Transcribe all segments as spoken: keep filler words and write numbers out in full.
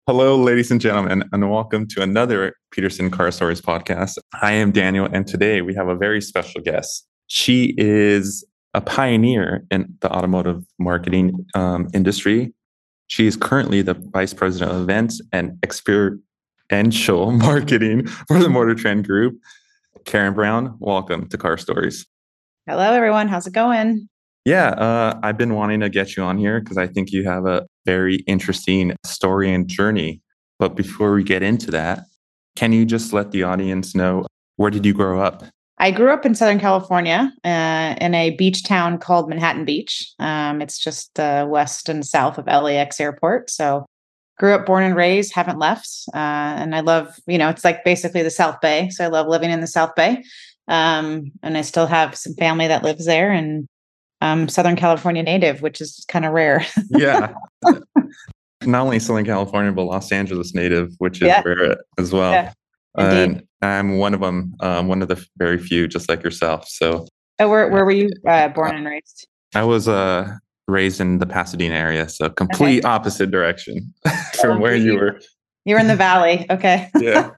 Hello, ladies and gentlemen, and welcome to another Peterson Car Stories podcast. I am Daniel, and today we have a very special guest. She is a pioneer in the automotive marketing um, industry. She is currently the Vice President of Events and Experiential Marketing for the Motor Trend Group. Karen Brown, welcome to Car Stories. Hello, everyone. How's it going? Yeah, uh, I've been wanting to get you on here because I think you have a very interesting story and journey. But before we get into that, can you just let the audience know, where did you grow up? I grew up in Southern California uh, in a beach town called Manhattan Beach. Um, it's just uh, west and south of L A X Airport. So grew up, born and raised, haven't left. Uh, and I love, you know, it's like basically the South Bay. So I love living in the South Bay. Um, and I still have some family that lives there. And Um, Southern California native, which is kind of rare. Yeah. Not only Southern California, but Los Angeles native, which is Yeah. rare as well. Yeah, and I'm one of them, um, one of the very few, just like yourself. So, oh, where where were you uh, born and raised? I was uh, raised in the Pasadena area, so complete okay. opposite direction from oh, where you, you were. You were in the valley. Okay. Yeah.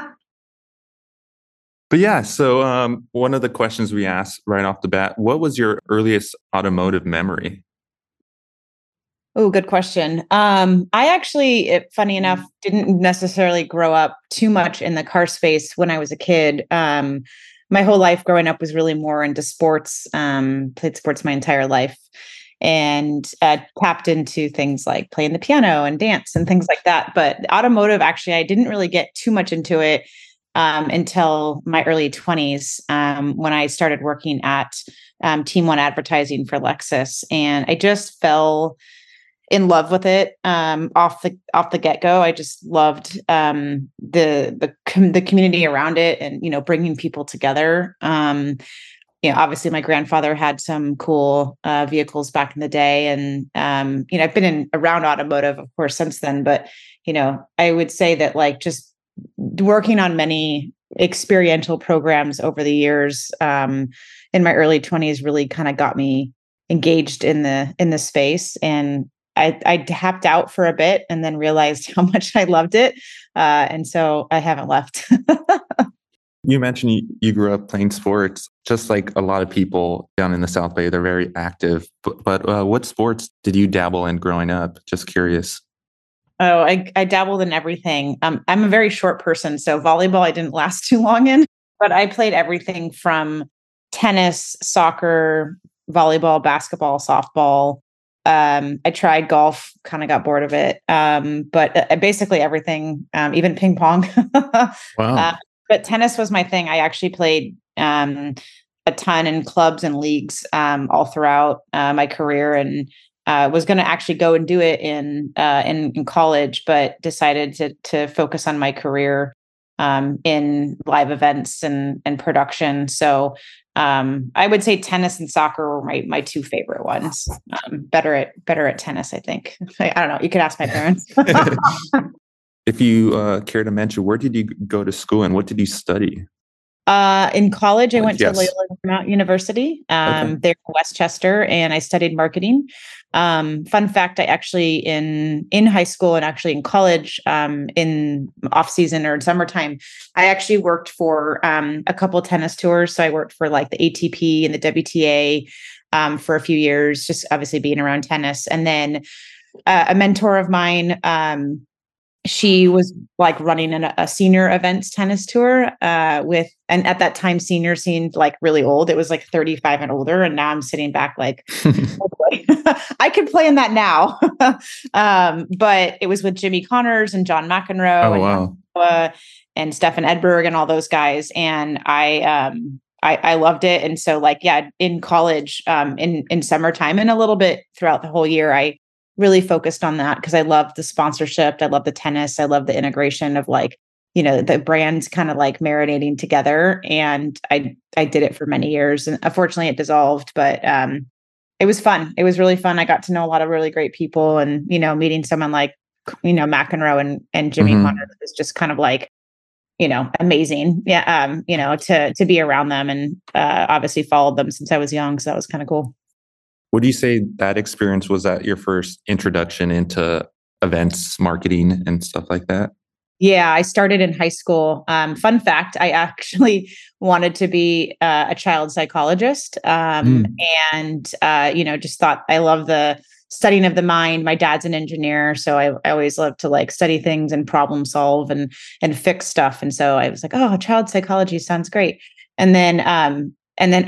But yeah, so um, one of the questions we asked right off the bat, what was your earliest automotive memory? Oh, good question. Um, I actually, it, funny enough, didn't necessarily grow up too much in the car space when I was a kid. Um, my whole life growing up was really more into sports, um, played sports my entire life, and uh, tapped into things like playing the piano and dance and things like that. But automotive, actually, I didn't really get too much into it Um, until my early twenties, um, when I started working at um, Team One Advertising for Lexus, and I just fell in love with it um, off the off the get go. I just loved um, the the com- the community around it, and you know, bringing people together. Um, you know, obviously, my grandfather had some cool uh, vehicles back in the day, and um, you know, I've been in around automotive, of course, since then. But you know, I would say that like just working on many experiential programs over the years um, in my early twenties really kind of got me engaged in the in the space, and I, I tapped out for a bit and then realized how much I loved it, uh, and so I haven't left. You mentioned you, you grew up playing sports, just like a lot of people down in the South Bay. They're very active. But, but uh, what sports did you dabble in growing up? Just curious. Oh, I, I dabbled in everything. Um, I'm a very short person, so volleyball I didn't last too long in, but I played everything from tennis, soccer, volleyball, basketball, softball. Um, I tried golf, kind of got bored of it, um, but uh, basically everything, um, even ping pong. Wow. Uh, but tennis was my thing. I actually played um, a ton in clubs and leagues um, all throughout uh, my career, and Uh, was going to actually go and do it in uh, in, in college, but decided to to focus on my career um, in live events and and production. So um, I would say tennis and soccer were my my two favorite ones. Um, better at better at tennis, I think. I, I don't know. You could ask my parents. If you uh, care to mention, where did you go to school and what did you study? Uh, in college, I went yes. to Loyola Marymount University, um, Okay. there in Westchester, and I studied marketing. Um, fun fact, I actually in in high school and actually in college, um, in off season or in summertime, I actually worked for um, a couple of tennis tours. So I worked for like the A T P and the W T A um, for a few years, just obviously being around tennis. And then uh, a mentor of mine, um, she was like running an, a senior events tennis tour uh, with, and at that time, senior seemed like really old. It was like thirty-five and older. And now I'm sitting back like, I could play in that now. um, but it was with Jimmy Connors and John McEnroe Oh, and, wow. uh, and Stefan Edberg and all those guys. And I, um, I, I loved it. And so like, yeah, in college, um, in, in summertime and a little bit throughout the whole year, I really focused on that because I love the sponsorship. I love the tennis. I love the integration of like, you know, the brands kind of like marinating together. And I, I did it for many years, and unfortunately it dissolved, but, um, it was fun. It was really fun. I got to know a lot of really great people, and, you know, meeting someone like, you know, McEnroe and, and Jimmy mm-hmm. Connors was just kind of like, you know, amazing. Yeah. Um, you know, to, to be around them, and, uh, obviously followed them since I was young. So that was kind of cool. Would you say that experience was that your first introduction into events, marketing, and stuff like that? Yeah, I started in high school. Um, fun fact, I actually wanted to be uh, a child psychologist. Um, Mm. and, uh, you know, just thought I love the studying of the mind. My dad's an engineer. So I, I always love to like study things and problem solve and, and fix stuff. And so I was like, oh, child psychology sounds great. And then, um, and then,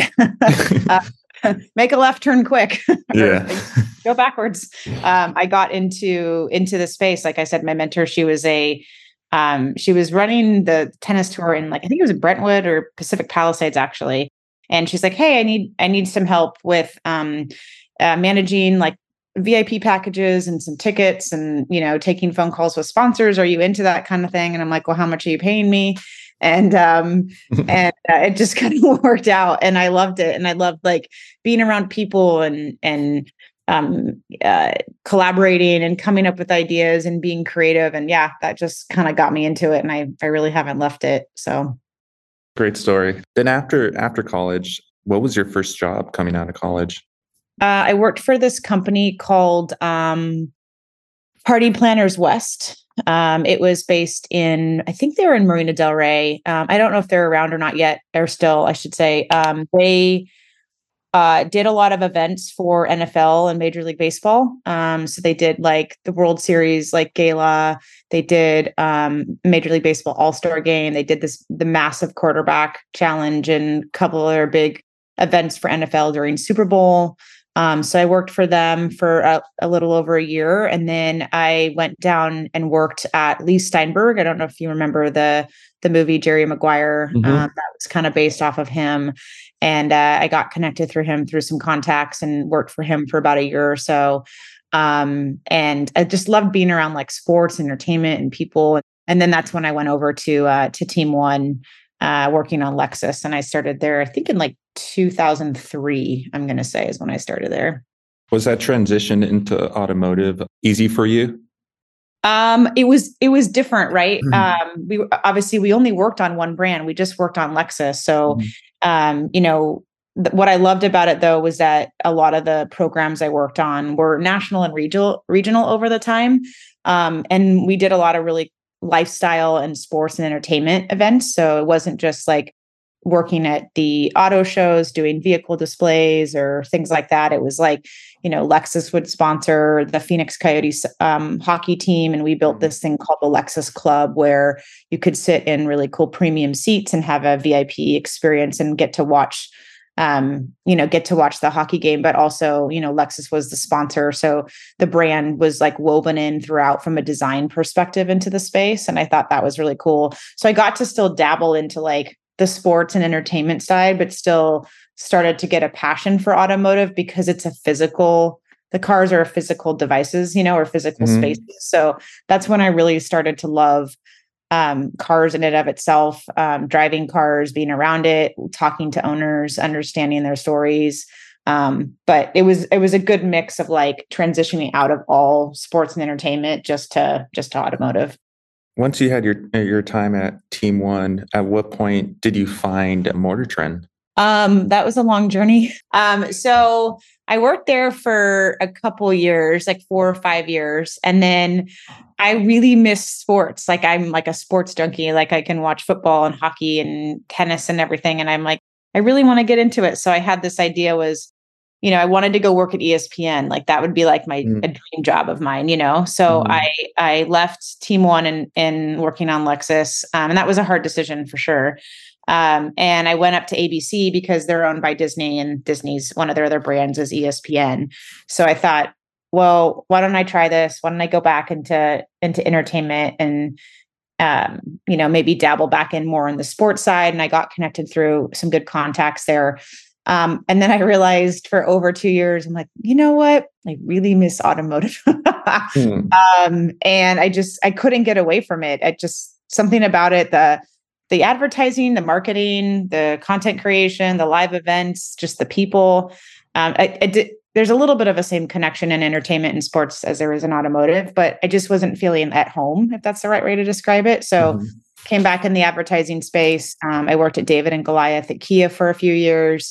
uh, make a left turn quick. Yeah. Go backwards. Um, I got into into the space. Like I said, my mentor, she was a um, she was running the tennis tour in like I think it was Brentwood or Pacific Palisades actually. And she's like, "Hey, I need I need some help with um, uh, managing like V I P packages and some tickets and you know taking phone calls with sponsors. Are you into that kind of thing?" And I'm like, "Well, how much are you paying me?" And um, and uh, it just kind of worked out, and I loved it, and I loved like being around people and and um, uh, collaborating and coming up with ideas and being creative. And yeah, that just kind of got me into it. And I, I really haven't left it. So Great story. Then after after college, what was your first job coming out of college? uh, I worked for this company called um, Party Planners West. Um, it was based in, I think they were in Marina Del Rey. Um, I don't know if they're around or not yet, or still, I should say. Um, they uh, did a lot of events for N F L and Major League Baseball. Um, so they did like the World Series, like gala. They did um, Major League Baseball All-Star Game. They did this the massive quarterback challenge and a couple other big events for N F L during Super Bowl. Um, so I worked for them for a, a little over a year, and then I went down and worked at Lee Steinberg. I don't know if you remember the the movie Jerry Maguire. Mm-hmm. Um, that was kind of based off of him, and uh, I got connected through him through some contacts and worked for him for about a year or so. Um, and I just loved being around like sports, entertainment, and people. And then that's when I went over to uh, to Team One, uh, working on Lexus, and I started there. I think in like two thousand three, I'm going to say is when I started there. Was that transition into automotive easy for you? Um, it was, it was different, right? Mm-hmm. Um, we obviously, we only worked on one brand. We just worked on Lexus. So, Mm-hmm. um, you know, th- what I loved about it though, was that a lot of the programs I worked on were national and regional, regional over the time. Um, and we did a lot of really lifestyle and sports and entertainment events. So it wasn't just like working at the auto shows, doing vehicle displays or things like that. It was like, you know, Lexus would sponsor the Phoenix Coyotes um, hockey team. And we built this thing called the Lexus Club, where you could sit in really cool premium seats and have a V I P experience and get to watch, um, you know, get to watch the hockey game. But also, you know, Lexus was the sponsor. So the brand was like woven in throughout from a design perspective into the space. And I thought that was really cool. So I got to still dabble into like the sports and entertainment side, but still started to get a passion for automotive because it's a physical, the cars are physical devices, you know, or physical Mm-hmm. spaces. So that's when I really started to love um, cars in and of itself, um, driving cars, being around it, talking to owners, understanding their stories. Um, but it was, it was a good mix of like transitioning out of all sports and entertainment just to, just to automotive. Once you had your your time at Team One, at what point did you find MortarTrend? Um, that was a long journey. Um, so I worked there for a couple years, like four or five years. And then I really miss sports. Like I'm like a sports junkie. Like I can watch football and hockey and tennis and everything. And I'm like, I really want to get into it. So I had this idea was, you know, I wanted to go work at E S P N. Like that would be like my Mm. a dream job of mine, you know? So Mm. I, I left Team One and, and working on Lexus. Um, and that was a hard decision for sure. Um, and I went up to A B C because they're owned by Disney, and Disney's one of their other brands is E S P N. So I thought, well, why don't I try this? Why don't I go back into, into entertainment and, um, you know, maybe dabble back in more on the sports side. And I got connected through some good contacts there. Um, and then I realized for over two years, I'm like, you know what? I really miss automotive. Mm. um, and I just, I couldn't get away from it. I just, something about it, the, the advertising, the marketing, the content creation, the live events, just the people. Um, I, I did, there's a little bit of a same connection in entertainment and sports as there is in automotive, but I just wasn't feeling at home, if that's the right way to describe it. So Mm-hmm. came back in the advertising space. Um, I worked at David and Goliath at Kia for a few years.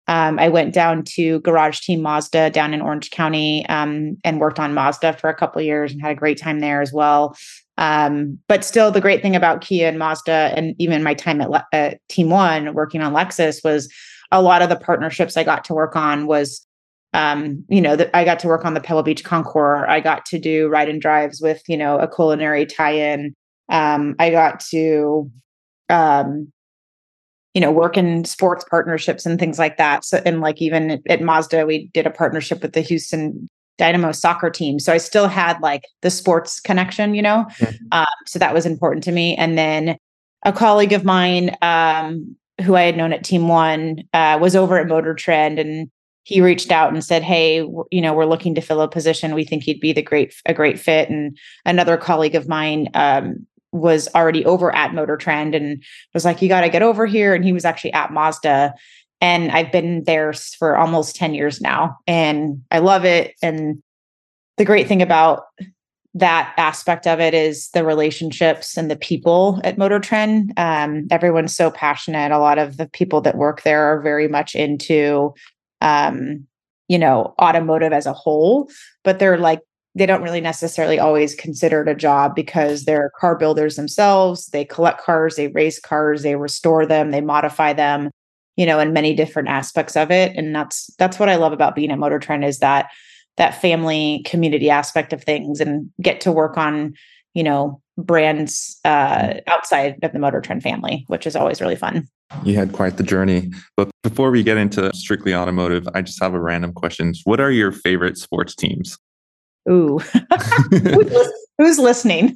Um, I went down to Garage Team Mazda down in Orange County um, and worked on Mazda for a couple of years and had a great time there as well. Um, but still, the great thing about Kia and Mazda, and even my time at, Le- at Team One working on Lexus, was a lot of the partnerships I got to work on was, um, you know, that I got to work on the Pebble Beach Concours. I got to do ride and drives with, you know, a culinary tie-in. Um, I got to, um, you know, work in sports partnerships and things like that. So, and like even at, at Mazda, we did a partnership with the Houston Dynamo soccer team. So I still had like the sports connection, you know, mm-hmm. um, so that was important to me. And then a colleague of mine, um, who I had known at Team One, uh, was over at Motor Trend, and he reached out and said, "Hey, you know, we're looking to fill a position. We think you'd be the great, a great fit." And another colleague of mine, um, was already over at Motor Trend and was like, "You got to get over here." And he was actually at Mazda. And I've been there for almost ten years now, and I love it. And the great thing about that aspect of it is the relationships and the people at Motor Trend. Um, everyone's so passionate. A lot of the people that work there are very much into, um, you know, automotive as a whole, but they're like, they don't really necessarily always consider it a job because they're car builders themselves. They collect cars, they race cars, they restore them, they modify them, you know, in many different aspects of it. And that's, that's what I love about being at Motor Trend, is that, that family community aspect of things, and get to work on, you know, brands uh, outside of the Motor Trend family, which is always really fun. You had quite the journey. But before we get into strictly automotive, I just have a random question. What are your favorite sports teams? Ooh, who's, who's listening?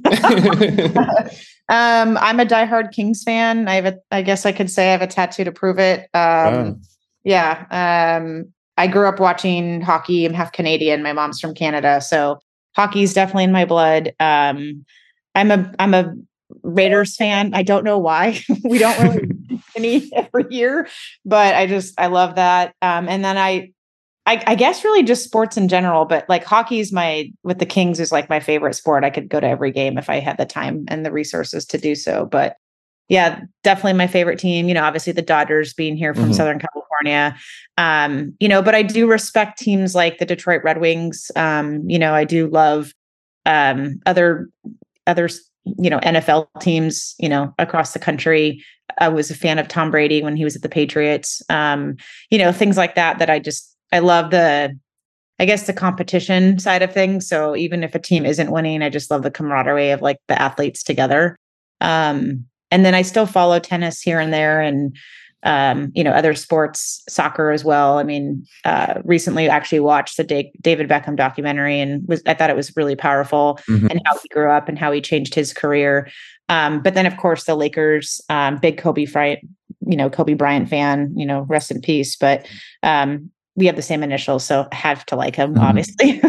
um, I'm a diehard Kings fan. I have a, I guess I could say I have a tattoo to prove it. Um, wow. Yeah. Um, I grew up watching hockey. I'm half Canadian. My mom's from Canada, so hockey is definitely in my blood. Um, I'm a I'm a Raiders fan. I don't know why. We don't really any every year, but I just I love that. Um, and then I, I I guess really just sports in general, but like hockey is my with the Kings is like my favorite sport. I could go to every game if I had the time and the resources to do so. But yeah, definitely my favorite team. You know, obviously the Dodgers being here from mm-hmm. Southern California. Um, you know, but I do respect teams like the Detroit Red Wings. Um, you know, I do love um, other other you know N F L teams. You know, across the country. I was a fan of Tom Brady when he was at the Patriots. Um, you know, things like that. That I just I love the. I guess the competition side of things. So even if a team isn't winning, I just love the camaraderie of like the athletes together. Um, And then I still follow tennis here and there, and, um, you know, other sports, soccer as well. I mean, uh, recently actually watched the da- David Beckham documentary, and was, I thought it was really powerful, mm-hmm. and how he grew up and how he changed his career. Um, but then of course the Lakers, um, big Kobe Bryant, you know, Kobe Bryant fan, you know, rest in peace. But, um, we have the same initials, so I have to like him, mm-hmm. obviously.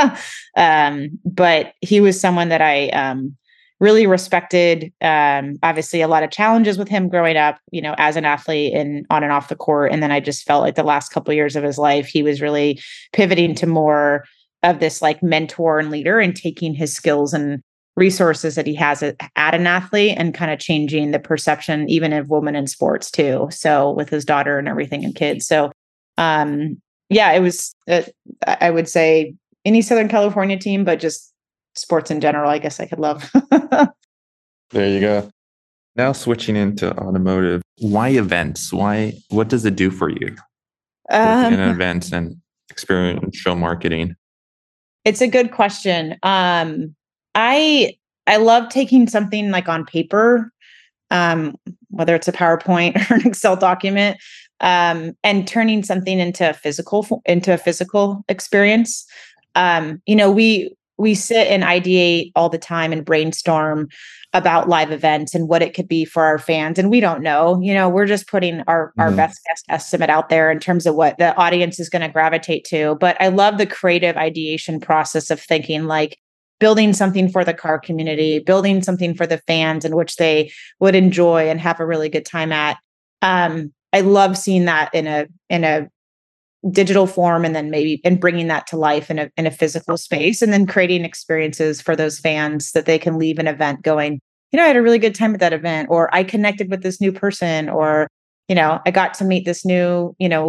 um, but he was someone that I, um, really respected. Um, obviously a lot of challenges with him growing up, you know, as an athlete and on and off the court. And then I just felt like the last couple of years of his life, he was really pivoting to more of this like mentor and leader, and taking his skills and resources that he has at, at an athlete and kind of changing the perception even of women in sports too. So with his daughter and everything and kids. So um, yeah, it was, uh, I would say any Southern California team, but just sports in general, I guess I could love. There you go. Now switching into automotive, why events? Why, what does it do for you? Um, in events and experiential marketing? It's a good question. Um, I, I love taking something like on paper, um, whether it's a PowerPoint or an Excel document, um, and turning something into a physical, into a physical experience. Um, you know, we, we sit and ideate all the time and brainstorm about live events and what it could be for our fans. And we don't know, you know, we're just putting our, mm-hmm. our best guess estimate out there in terms of what the audience is going to gravitate to. But I love the creative ideation process of thinking like building something for the car community, building something for the fans in which they would enjoy and have a really good time at. Um, I love seeing that in a, in a, digital form, and then maybe and bringing that to life in a in a physical space, and then creating experiences for those fans that they can leave an event going, you know, I had a really good time at that event, or I connected with this new person, or, you know, I got to meet this new, you know,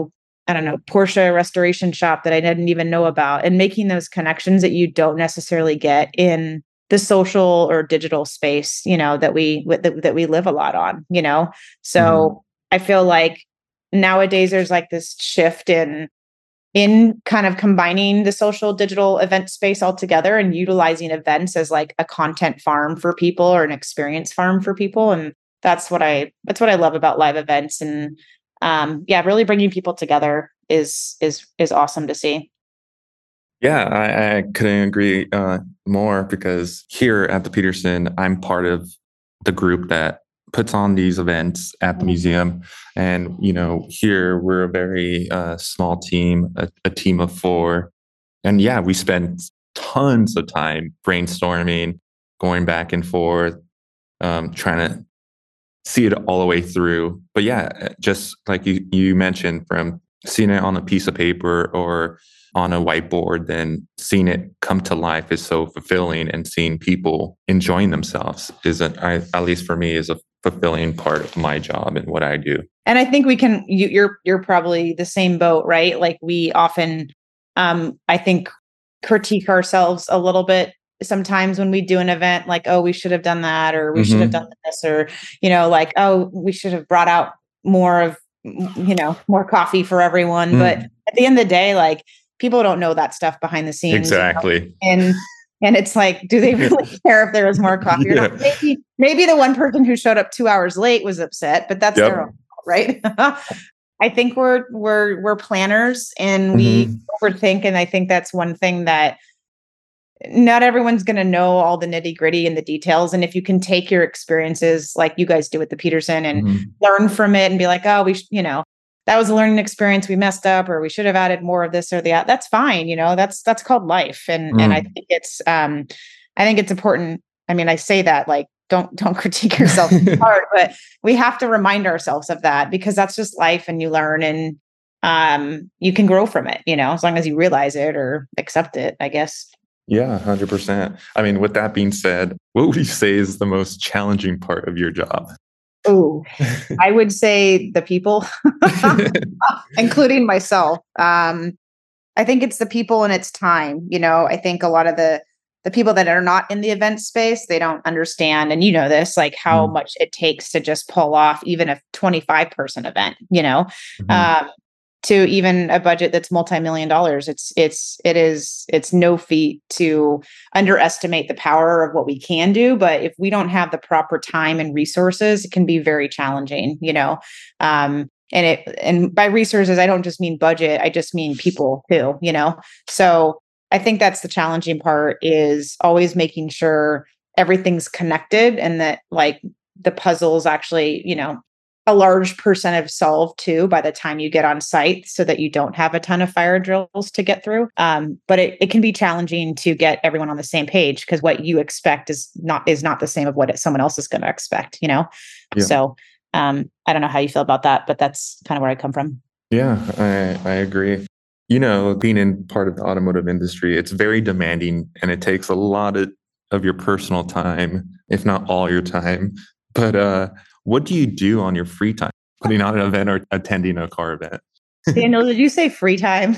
I don't know, Porsche restoration shop that I didn't even know about, and making those connections that you don't necessarily get in the social or digital space, you know, that we that, that we live a lot on, you know. So mm-hmm. I feel like nowadays there's like this shift in in kind of combining the social digital event space all together and utilizing events as like a content farm for people or an experience farm for people. And that's what I that's what I love about live events. And um, yeah, really bringing people together is is is awesome to see. Yeah, I, I couldn't agree uh, more, because here at the Peterson, I'm part of the group that puts on these events at the museum. And, you know, here we're a very uh, small team, a, a team of four. And yeah, we spend tons of time brainstorming, going back and forth, um, trying to see it all the way through. But yeah, just like you, you mentioned, from seeing it on a piece of paper or on a whiteboard, then seeing it come to life is so fulfilling, and seeing people enjoying themselves is, a, I, at least for me, is a fulfilling part of my job and what I do. And I think we can, you, you're, you're probably the same boat, right? Like we often, um, I think, critique ourselves a little bit sometimes when we do an event, like, oh, we should have done that, or we mm-hmm. should have done this, or, you know, like, oh, we should have brought out more of, you know, more coffee for everyone. Mm. But at the end of the day, like, people don't know that stuff behind the scenes. Exactly. You know? And, and it's like, do they really care if there was more coffee yeah. or not? Maybe, maybe the one person who showed up two hours late was upset, but that's yep. their own fault, right? I think we're, we're, we're planners, and we mm-hmm. overthink. And I think that's one thing that not everyone's going to know all the nitty gritty and the details. And if you can take your experiences like you guys do with the Peterson and mm-hmm. learn from it and be like, oh, we, sh- you know, that was a learning experience. We messed up, or we should have added more of this or that. That's fine. You know, that's, that's called life. And, mm. and I think it's, um, I think it's important. I mean, I say that like, don't, don't critique yourself too hard, but we have to remind ourselves of that, because that's just life, and you learn, and, um, you can grow from it, you know, as long as you realize it or accept it, I guess. Yeah, one hundred percent. I mean, with that being said, what would you say is the most challenging part of your job? Oh, I would say the people, including myself. Um, I think it's the people and it's time. You know, I think a lot of the the people that are not in the event space, they don't understand. And you know this, like how mm. much it takes to just pull off even a twenty-five person event, you know, mm-hmm. um, to even a budget that's multi-million dollars. It's, it's, it is, it's no feat to underestimate the power of what we can do. But if we don't have the proper time and resources, it can be very challenging, you know? Um, and it, and by resources, I don't just mean budget, I just mean people too, you know? So I think that's the challenging part, is always making sure everything's connected, and that like the puzzles actually, you know, a large percent of solved too by the time you get on site, so that you don't have a ton of fire drills to get through. Um, but it, it can be challenging to get everyone on the same page, because what you expect is not is not the same of what it, someone else is going to expect, you know? Yeah. So um, I don't know how you feel about that, but that's kind of where I come from. Yeah, I, I agree. You know, being in part of the automotive industry, it's very demanding, and it takes a lot of, of your personal time, if not all your time. But uh, what do you do on your free time, putting on an event or attending a car event? Daniel, did you say free time?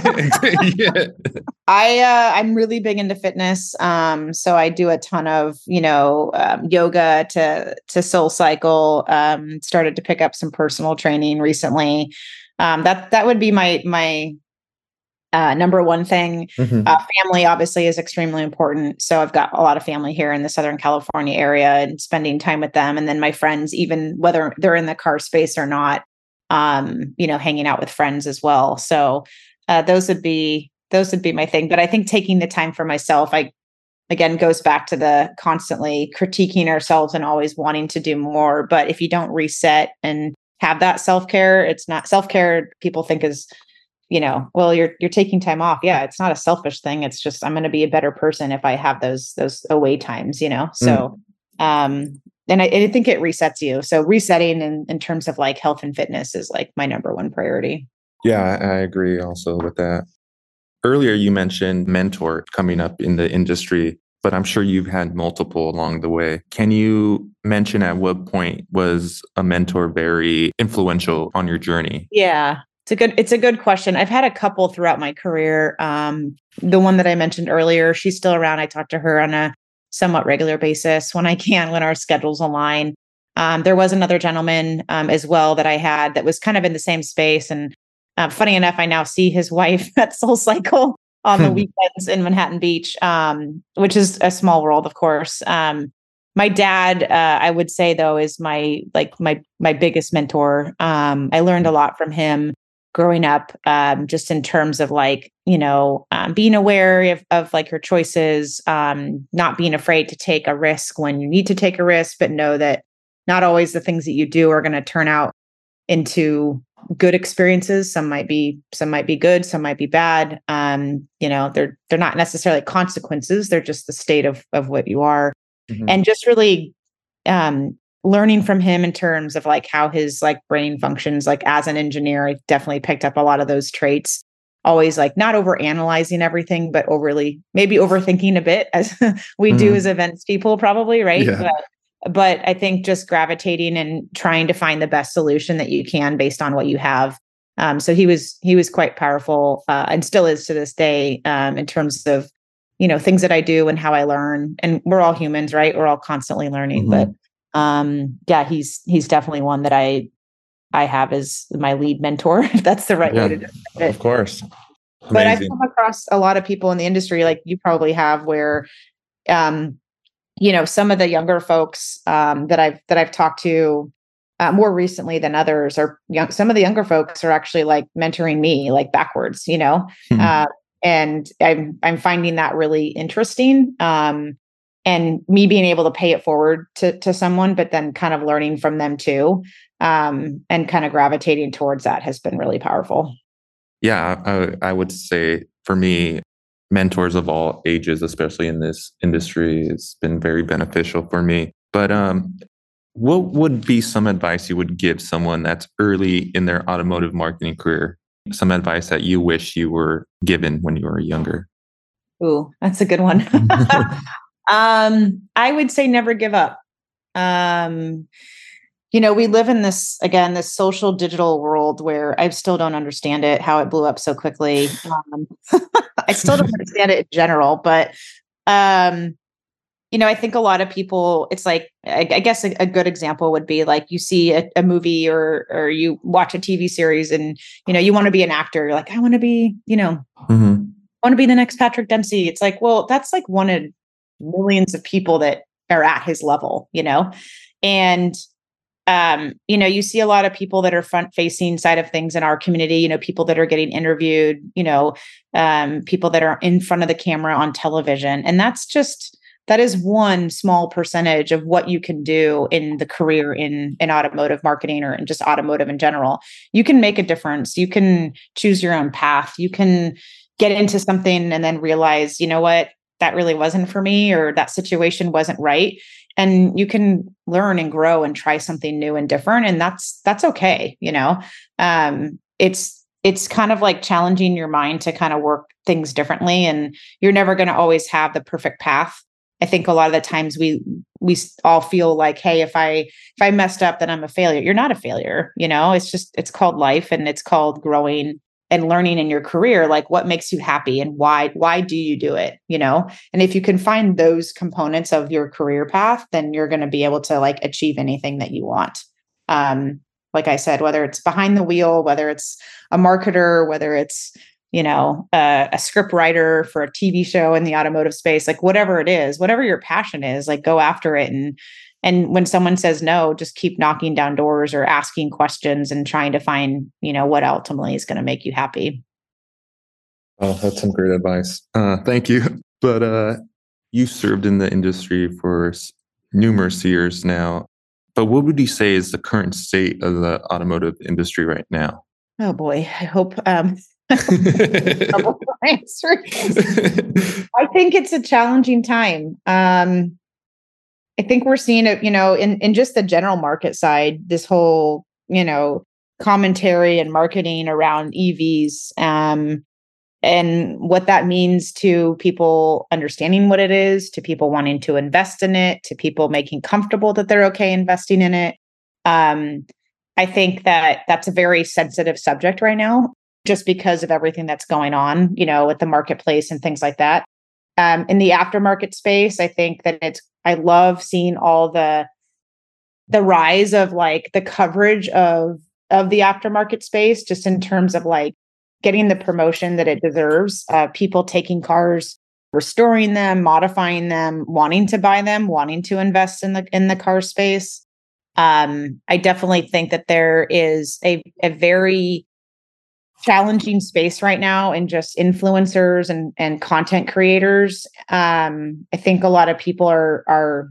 yeah. I uh, I'm really big into fitness, um, so I do a ton of you know um, yoga to to Soul Cycle. Um, started to pick up some personal training recently. Um, that that would be my my uh, number one thing. Mm-hmm. Uh, family obviously is extremely important. So I've got a lot of family here in the Southern California area, and spending time with them, and then my friends, even whether they're in the car space or not. Um, you know, hanging out with friends as well. So uh, those would be those would be my thing. But I think taking the time for myself, I again goes back to the constantly critiquing ourselves and always wanting to do more. But if you don't reset and have that self-care, it's not self-care. People think is, you know, well, you're you're taking time off. Yeah, it's not a selfish thing. It's just I'm going to be a better person if I have those those away times. You know, so. Mm. Um, And I, I think it resets you. So resetting in, in terms of like health and fitness is like my number one priority. Yeah, I agree also with that. Earlier, you mentioned mentor coming up in the industry, but I'm sure you've had multiple along the way. Can you mention at what point was a mentor very influential on your journey? Yeah. It's a good, it's a good question. I've had a couple throughout my career. Um, the one that I mentioned earlier, she's still around. I talk to her on a somewhat regular basis when I can, when our schedules align. Um, there was another gentleman um, as well that I had that was kind of in the same space. And uh, funny enough, I now see his wife at SoulCycle on the weekends in Manhattan Beach, um, which is a small world, of course. Um, my dad, uh, I would say though, is my like my my biggest mentor. Um, I learned a lot from him growing up, um, just in terms of like, you know, um, being aware of, of like your choices, um, not being afraid to take a risk when you need to take a risk, but know that not always the things that you do are going to turn out into good experiences. Some might be, some might be good, some might be bad. Um, you know, they're, they're not necessarily consequences. They're just the state of, of what you are. Mm-hmm. And just really, um, learning from him in terms of like how his like brain functions, like as an engineer, I definitely picked up a lot of those traits. Always like not over analyzing everything, but overly maybe overthinking a bit, as we mm-hmm. do as events people probably, right? Yeah. But, but I think just gravitating and trying to find the best solution that you can based on what you have. Um, so he was he was quite powerful uh, and still is to this day um, in terms of, you know, things that I do and how I learn. And we're all humans, right? We're all constantly learning, mm-hmm. but Um, yeah, he's, he's definitely one that I, I have as my lead mentor, if that's the right yeah, way to describe it. Of course. Amazing. But I've come across a lot of people in the industry, like you probably have, where, um, you know, some of the younger folks, um, that I've, that I've talked to, uh, more recently than others are young. Some of the younger folks are actually like mentoring me, like backwards, you know, mm-hmm. uh, and I'm, I'm finding that really interesting. Um, and me being able to pay it forward to, to someone, but then kind of learning from them too. Um, and kind of gravitating towards that has been really powerful. Yeah, I, I would say for me, mentors of all ages, especially in this industry, has been very beneficial for me. But um, what would be some advice you would give someone that's early in their automotive marketing career? Some advice that you wish you were given when you were younger? Ooh, that's a good one. Um, I would say never give up. Um, you know, we live in this, again, this social digital world where I still don't understand it, how it blew up so quickly. Um, I still don't understand it in general, but, um, you know, I think a lot of people, it's like, I, I guess a, a good example would be like you see a, a movie or, or you watch a T V series and, you know, you want to be an actor. You're like, I want to be, you know, mm-hmm. want to be the next Patrick Dempsey. It's like, well, that's like one of millions of people that are at his level, you know? And, um, you know, you see a lot of people that are front facing side of things in our community, you know, people that are getting interviewed, you know, um, people that are in front of the camera on television. And that's just, that is one small percentage of what you can do in the career in, in automotive marketing or in just automotive in general. You can make a difference. You can choose your own path. You can get into something and then realize, you know what, that really wasn't for me, or that situation wasn't right. And you can learn and grow and try something new and different. And that's, that's okay. You know, um, it's, it's kind of like challenging your mind to kind of work things differently. And you're never going to always have the perfect path. I think a lot of the times we, we all feel like, hey, if I, if I messed up, then I'm a failure. You're not a failure. You know, it's just, it's called life, and it's called growing and learning in your career, like what makes you happy and why, why do you do it? You know, and if you can find those components of your career path, then you're going to be able to like achieve anything that you want. Um, like I said, whether it's behind the wheel, whether it's a marketer, whether it's, you know, uh, a script writer for a T V show in the automotive space, like whatever it is, whatever your passion is, like go after it. And, and when someone says no, just keep knocking down doors or asking questions and trying to find, you know, what ultimately is going to make you happy. Oh, that's some great advice. Uh, thank you. But uh, you served in the industry for numerous years now. But what would you say is the current state of the automotive industry right now? Oh boy, I hope um I think it's a challenging time. Um, I think we're seeing it, you know, in, in just the general market side, this whole, you know, commentary and marketing around E Vs, um, and what that means to people understanding what it is, to people wanting to invest in it, to people making comfortable that they're okay investing in it. Um, I think that that's a very sensitive subject right now, just because of everything that's going on, you know, with the marketplace and things like that. Um, in the aftermarket space, I think that it's, I love seeing all the, the rise of like the coverage of, of the aftermarket space, just in terms of like getting the promotion that it deserves. Uh, people taking cars, restoring them, modifying them, wanting to buy them, wanting to invest in the, in the car space. Um, I definitely think that there is a, a very challenging space right now in just influencers and, and content creators. Um, I think a lot of people are, are,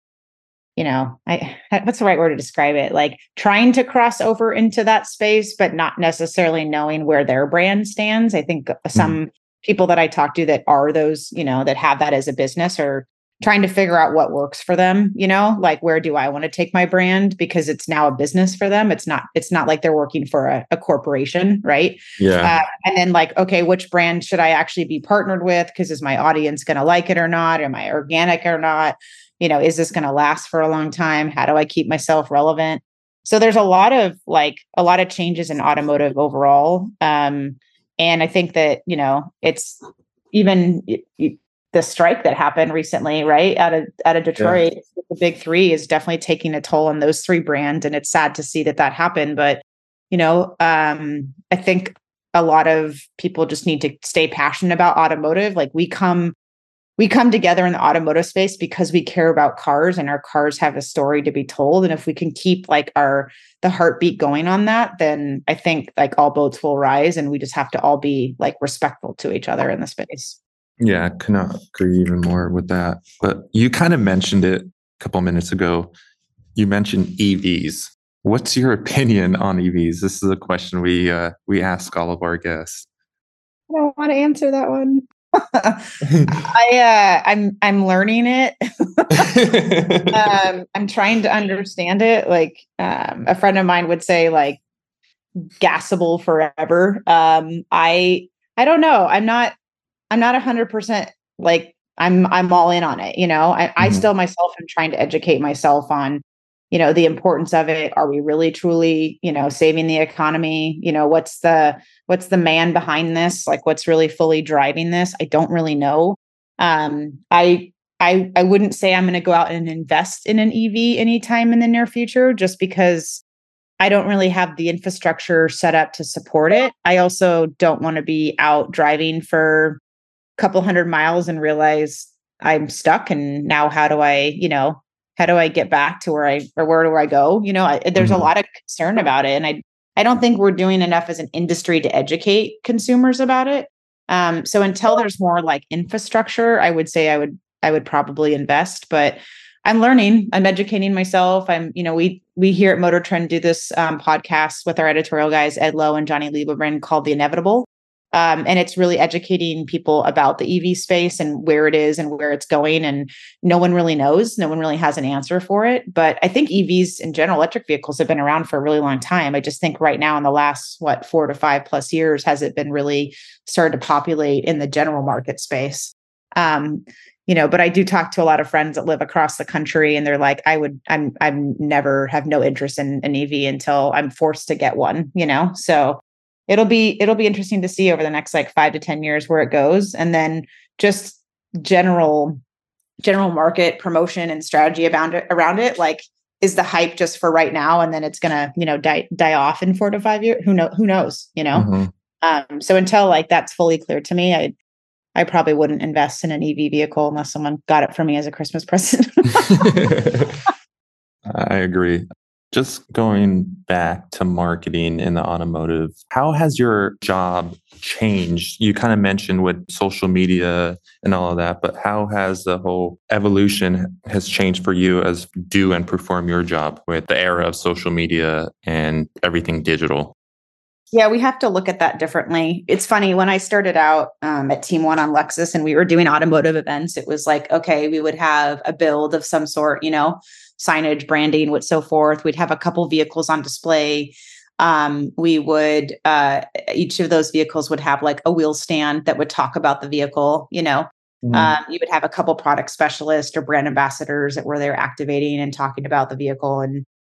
you know, I, what's the right word to describe it? Like trying to cross over into that space, but not necessarily knowing where their brand stands. I think some mm-hmm. people that I talk to that are those, you know, that have that as a business are trying to figure out what works for them, you know, like where do I want to take my brand, because it's now a business for them. It's not, it's not like they're working for a, a corporation. Right. Yeah. Uh, and then like, okay, which brand should I actually be partnered with? Because is my audience going to like it or not? Am I organic or not? You know, is this going to last for a long time? How do I keep myself relevant? So there's a lot of like a lot of changes in automotive overall. Um, and I think that, you know, it's even it, it, the strike that happened recently, right, out of out of Detroit, yeah. The big three is definitely taking a toll on those three brands, and it's sad to see that that happened. But you know, um, I think a lot of people just need to stay passionate about automotive. Like we come, we come together in the automotive space because we care about cars, and our cars have a story to be told. And if we can keep like our the heartbeat going on that, then I think like all boats will rise, and we just have to all be like respectful to each other in the space. Yeah, I cannot agree even more with that. But you kind of mentioned it a couple minutes ago. You mentioned E Vs. What's your opinion on E Vs? This is a question we uh, we ask all of our guests. I don't want to answer that one. I uh, I'm I'm learning it. um, I'm trying to understand it. Like um, a friend of mine would say, like gasable forever. Um, I I don't know. I'm not. I'm not a hundred percent like I'm, I'm all in on it. You know, I, mm-hmm. I still myself am trying to educate myself on, you know, the importance of it. Are we really truly, you know, saving the economy? You know, what's the, what's the man behind this? Like what's really fully driving this? I don't really know. Um, I, I, I wouldn't say I'm going to go out and invest in an E V anytime in the near future, just because I don't really have the infrastructure set up to support it. I also don't want to be out driving for couple hundred miles and realize I'm stuck. And now how do I, you know, how do I get back to where I, or where do I go? You know, I, there's mm-hmm. a lot of concern about it. And I, I don't think we're doing enough as an industry to educate consumers about it. Um, so until there's more like infrastructure, I would say I would, I would probably invest, but I'm learning, I'm educating myself. I'm, you know, we, we here at Motor Trend do this um, podcast with our editorial guys, Ed Lowe and Johnny Lieberman, called The Inevitable. Um, and it's really educating people about the E V space and where it is and where it's going. And no one really knows. No one really has an answer for it. But I think E Vs in general, electric vehicles, have been around for a really long time. I just think right now in the last, what, four to five plus years, has it been really started to populate in the general market space. Um, you know, but I do talk to a lot of friends that live across the country, and they're like, I would, I'm, I'm never have no interest in an E V until I'm forced to get one, you know? So It'll be it'll be interesting to see over the next like five to ten years where it goes, and then just general general market promotion and strategy around it. Around it, like, is the hype just for right now, and then it's gonna you know die die off in four to five years? Who know? Who knows? You know. Mm-hmm. Um, so until like that's fully clear to me, I I probably wouldn't invest in an E V vehicle unless someone got it for me as a Christmas present. I agree. Just going back to marketing in the automotive, how has your job changed? You kind of mentioned with social media and all of that, but how has the whole evolution has changed for you as you do and perform your job with the era of social media and everything digital? Yeah, we have to look at that differently. It's funny, when I started out um, at Team One on Lexus and we were doing automotive events, it was like, okay, we would have a build of some sort, you know, signage, branding, with so forth. We'd have a couple vehicles on display. Um, we would, uh, each of those vehicles would have like a wheel stand that would talk about the vehicle, you know. Mm-hmm. Um, you would have a couple product specialists or brand ambassadors that were there activating and talking about the vehicle. And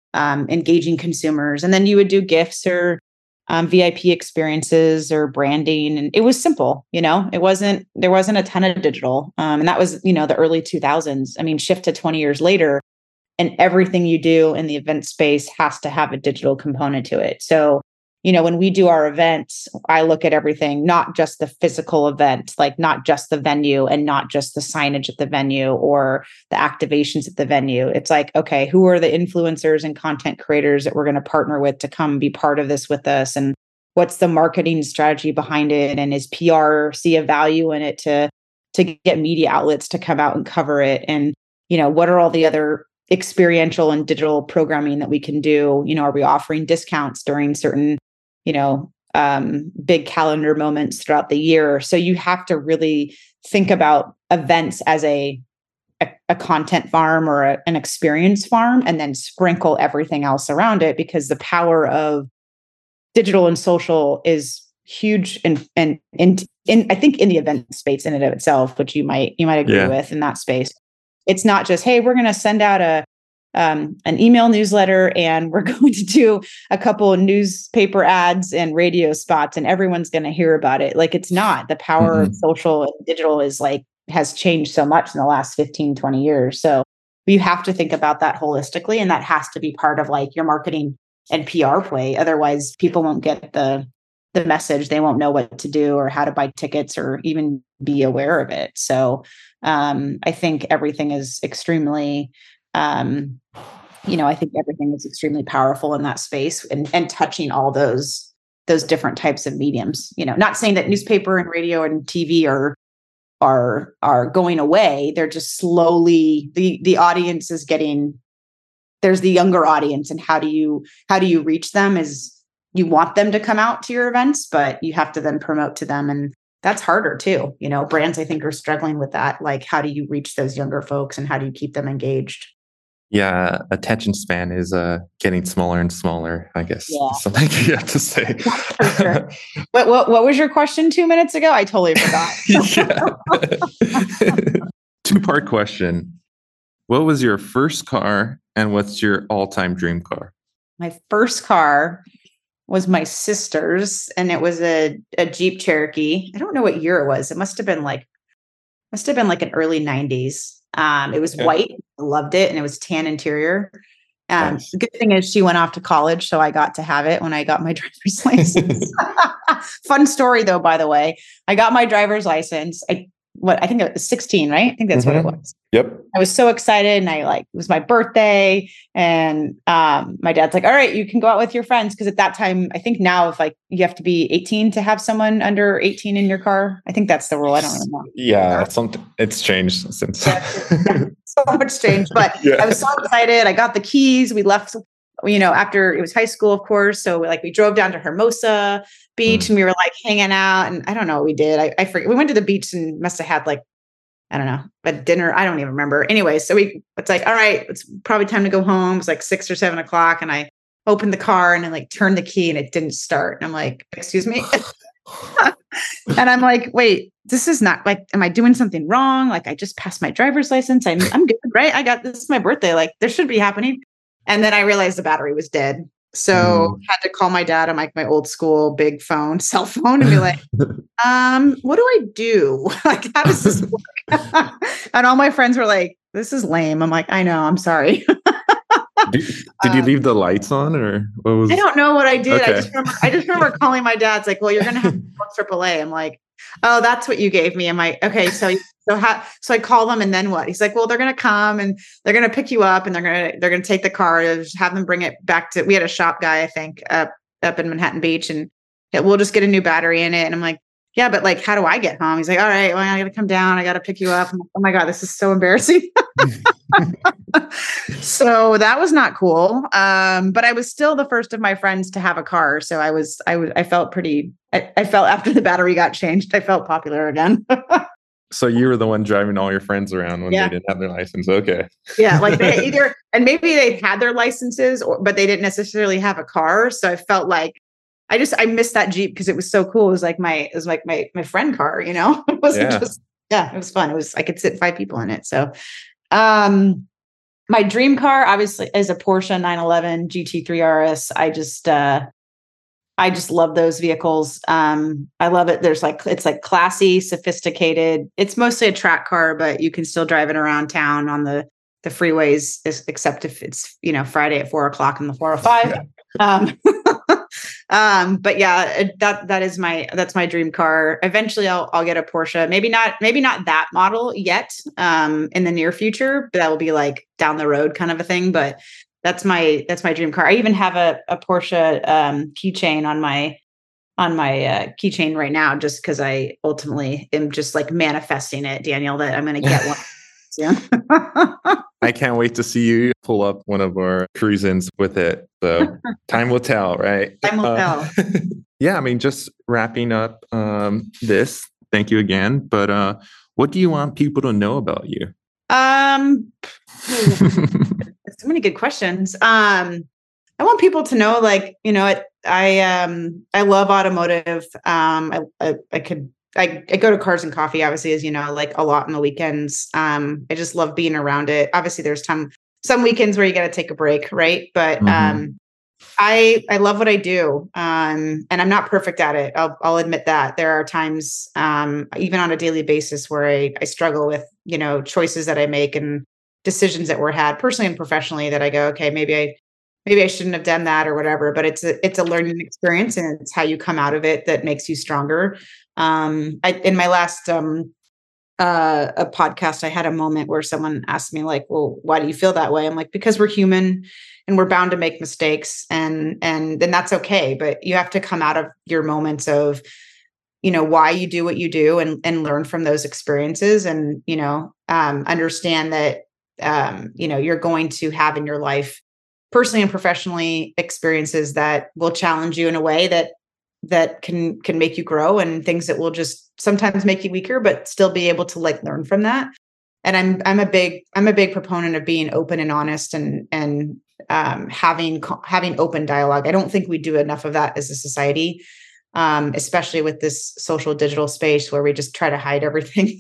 um, engaging consumers. And then you would do gifts or um, V I P experiences or branding. And it was simple, you know, it wasn't, there wasn't a ton of digital. Um, and that was, you know, the early two thousands. I mean, shift to twenty years later, and everything you do in the event space has to have a digital component to it. So, you know, when we do our events, I look at everything, not just the physical event, like not just the venue and not just the signage at the venue or the activations at the venue. It's like, okay, who are the influencers and content creators that we're going to partner with to come be part of this with us? And what's the marketing strategy behind it? And is P R see a value in it to, to get media outlets to come out and cover it? And, you know, what are all the other experiential and digital programming that we can do? You know, are we offering discounts during certain, you know, um, big calendar moments throughout the year? So you have to really think about events as a, a, a content farm or a, an experience farm, and then sprinkle everything else around it, because the power of digital and social is huge. And, and, and in, I think in the event space in and of itself, which you might, you might agree Yeah. with in that space, it's not just, hey, we're going to send out a, um, an email newsletter and we're going to do a couple of newspaper ads and radio spots and everyone's going to hear about it. Like, it's not. The power Mm-hmm. of social and digital is like, has changed so much in the last fifteen, twenty years. So you have to think about that holistically. And that has to be part of like your marketing and P R play. Otherwise people won't get the, the message. They won't know what to do or how to buy tickets or even be aware of it. So um, I think everything is extremely, um, you know, I think everything is extremely powerful in that space, and, and touching all those, those different types of mediums. You know, not saying that newspaper and radio and T V are, are, are going away. They're just slowly, the, the audience is getting, there's the younger audience, and how do you, how do you reach them? Is you want them to come out to your events, but you have to then promote to them. And that's harder too. You know, brands, I think, are struggling with that. Like, how do you reach those younger folks and how do you keep them engaged? Yeah, attention span is uh, getting smaller and smaller, I guess. Yeah. Something you have to say. For sure. What, what, what was your question two minutes ago? I totally forgot. Two-part question. What was your first car and what's your all-time dream car? My first car was my sister's, and it was a, a Jeep Cherokee. I don't know what year it was. It must have been like, must have been like an early nineties. Um, it was Okay. white. I loved it. And it was tan interior. Um, Nice. The good thing is she went off to college, so I got to have it when I got my driver's license. Fun story though, by the way. I got my driver's license. I what I think it was sixteen, right? I think that's Mhm. what it was. Yep. I was so excited, and I like, it was my birthday, and um, my dad's like, all right, you can go out with your friends. Cause at that time, I think now if like you have to be eighteen to have someone under eighteen in your car. I think that's the rule. I don't really know. Yeah, it's something. It's changed since. Yeah, so much change, but Yeah. I was so excited. I got the keys. We left, you know, after it was high school, of course. So like we drove down to Hermosa Beach, Mm. and we were like hanging out, and I don't know what we did. I, I forget. We went to the beach and must have had like, I don't know, a dinner. I don't even remember. Anyway, so we, it's like, all right, it's probably time to go home. It's like six or seven o'clock. And I opened the car and I like turned the key and it didn't start. And I'm like, excuse me. And I'm like, wait, this is not like, am I doing something wrong? Like, I just passed my driver's license. I'm, I'm good, right? I got, this is my birthday. Like, this should be happening. And then I realized the battery was dead. So Mm. had to call my dad on like my old school big phone, cell phone, and be like, um, what do I do? Like, how does this work? And all my friends were like, this is lame. I'm like, I know, I'm sorry. Did, did you leave the lights on, or what was? I don't know what I did. Okay. I just remember, I just remember calling my dad's like, well, you're going to have to call triple A. I'm like, oh, that's what you gave me. I'm like, okay, so, so how, so I call them, and then what? He's like, well, they're going to come and they're going to pick you up, and they're going to, they're going to take the car, just have them bring it back to, we had a shop guy, I think, up, up in Manhattan Beach, and yeah, we'll just get a new battery in it. And I'm like, yeah, but like, how do I get home? He's like, all right, well, I got to come down. I got to pick you up. I'm like, oh my God, this is so embarrassing. So that was not cool. Um, but I was still the first of my friends to have a car. So I was, I was, I felt pretty, I, I felt after the battery got changed, I felt popular again. So you were the one driving all your friends around when Yeah. they didn't have their license. Okay. Yeah. Like they either, and maybe they had their licenses, or, but they didn't necessarily have a car. So I felt like, I just, I missed that Jeep because it was so cool. It was like my, it was like my, my friend car, you know, it wasn't Yeah. just, yeah, it was fun. It was, I could sit five people in it. So, um, my dream car obviously is a Porsche nine eleven G T three R S. I just, uh, I just love those vehicles. Um, I love it. There's like, it's like classy, sophisticated. It's mostly a track car, but you can still drive it around town on the, the freeways, except if it's, you know, Friday at four o'clock in the four oh five. um, um, but yeah, that, that is my, that's my dream car. Eventually I'll, I'll get a Porsche, maybe not, maybe not that model yet, um, in the near future, but that will be like down the road kind of a thing. But that's my, that's my dream car. I even have a, a Porsche, um, keychain on my, on my, uh, keychain right now, just cause I ultimately am just like manifesting it, Daniel, that I'm going to get one soon. I can't wait to see you pull up one of our cruisins with it. So time will tell, right? Time will uh, tell. Yeah, I mean, just wrapping up um, this. Thank you again. But uh, what do you want people to know about you? Um, so many good questions. Um, I want people to know, like, you know, it, I um, I love automotive. Um, I, I I could. I, I go to Cars and Coffee, obviously, as you know, like a lot on the weekends. Um, I just love being around it. Obviously, there's some some weekends where you got to take a break, right? But mm-hmm. um, I I love what I do, um, and I'm not perfect at it. I'll I'll admit that there are times, um, even on a daily basis, where I I struggle with you know choices that I make and decisions that were had personally and professionally that I go, okay, maybe I maybe I shouldn't have done that or whatever. But it's a it's a learning experience, and it's how you come out of it that makes you stronger. Um, I, in my last, um, uh, a podcast, I had a moment where someone asked me like, well, why do you feel that way? I'm like, because we're human and we're bound to make mistakes, and, and then that's okay. But you have to come out of your moments of, you know, why you do what you do and, and learn from those experiences and, you know, um, understand that, um, you know, you're going to have in your life personally and professionally experiences that will challenge you in a way that that can can make you grow, and things that will just sometimes make you weaker, but still be able to like learn from that. And I'm I'm a big I'm a big proponent of being open and honest and and um, having having open dialogue. I don't think we do enough of that as a society, um, especially with this social digital space where we just try to hide everything.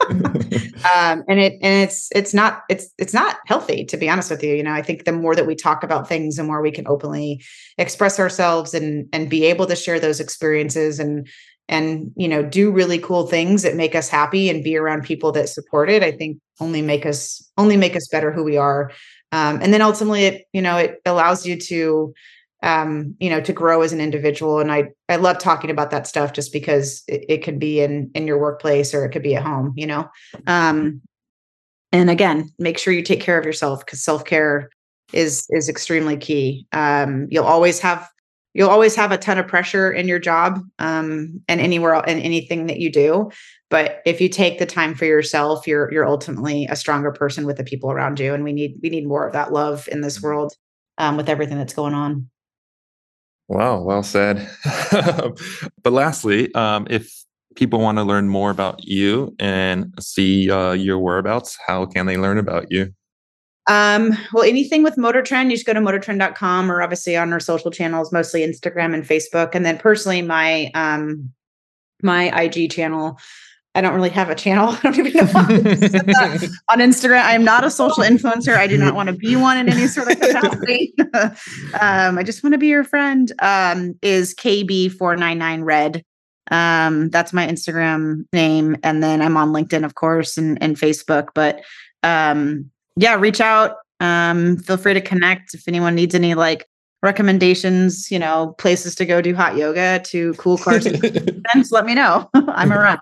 um, and it and it's it's not it's it's not healthy, to be honest with you. You know, I think the more that we talk about things, the more we can openly express ourselves and and be able to share those experiences and and you know do really cool things that make us happy and be around people that support it. I think only make us only make us better who we are. Um, and then ultimately, it you know it allows you to um, you know, to grow as an individual. And I, I love talking about that stuff just because it, it could be in, in your workplace or it could be at home, you know? Um, and again, make sure you take care of yourself, because self-care is, is extremely key. Um, you'll always have, you'll always have a ton of pressure in your job, um, and anywhere else and anything that you do. But if you take the time for yourself, you're, you're ultimately a stronger person with the people around you. And we need, we need more of that love in this world, um, with everything that's going on. Wow, well said. But lastly, um, if people want to learn more about you and see uh, your whereabouts, how can they learn about you? Um, well, anything with Motor Trend, you just go to motor trend dot com, or obviously on our social channels, mostly Instagram and Facebook. And then personally, my um, my I G channel, I don't really have a channel. I don't even know how to set that on Instagram. I am not a social influencer. I do not want to be one in any sort of capacity. um, I just want to be your friend. Um, is K B four nine nine red. Um, that's my Instagram name. And then I'm on LinkedIn, of course, and, and Facebook. But um, yeah, reach out. Um, feel free to connect if anyone needs any like recommendations, you know, places to go do hot yoga, to cool cars events, let me know. I'm around.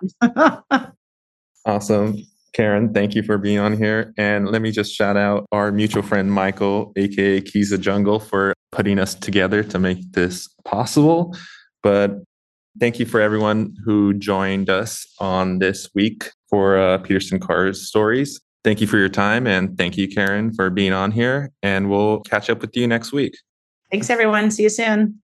Awesome. Karen, thank you for being on here. And let me just shout out our mutual friend, Michael, aka Keys of Jungle, for putting us together to make this possible. But thank you for everyone who joined us on this week for uh, Peterson Cars Stories. Thank you for your time. And thank you, Karen, for being on here. And we'll catch up with you next week. Thanks, everyone. See you soon.